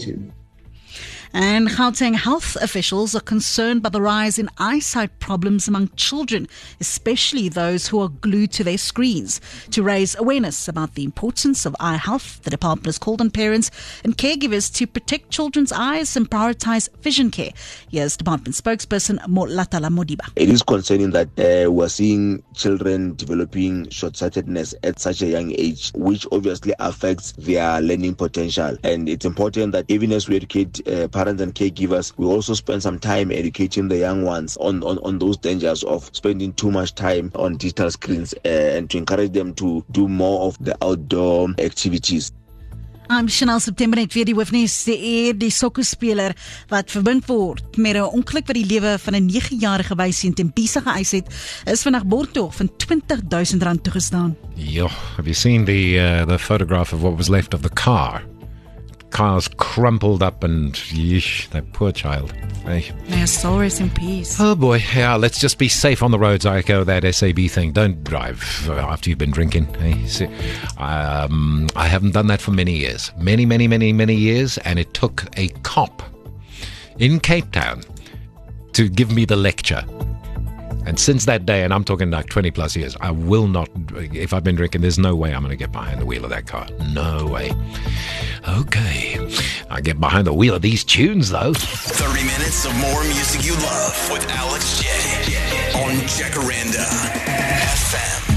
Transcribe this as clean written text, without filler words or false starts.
negative. And Gauteng health officials are concerned by the rise in eyesight problems among children, especially those who are glued to their screens. To raise awareness about the importance of eye health, the department has called on parents and caregivers to protect children's eyes and prioritize vision care. Here's department spokesperson Molatala Modiba. It is concerning that we're seeing children developing short-sightedness at such a young age, which obviously affects their learning potential. And it's important that even as we educate parents and caregivers, we also spend some time educating the young ones on those dangers of spending too much time on digital screens and to encourage them to do more of the outdoor activities. I'm Chanel September net weer die hoofnuus. Die sokkerspeler wat verbind word met 'n ongeluk wat die lewe van 'n 9-jarige wysie in Tembisa geëis het, is vandag borgtog van R20,000 toegestaan. Yo, have you seen the photograph of what was left of the car? Car's crumpled up and yeesh, that poor child. Hey. May her soul rest in peace. Oh boy, yeah, let's just be safe on the roads. I echo that SAB thing. Don't drive after you've been drinking. Hey? See, I haven't done that for many years. Many years, and it took a cop in Cape Town to give me the lecture. And since that day, and I'm talking like 20 plus years, I will not, if I've been drinking, there's no way I'm going to get behind the wheel of that car. No way. Okay. I get behind the wheel of these tunes, though. 30 minutes of more music you love with Alex J on Jacaranda FM.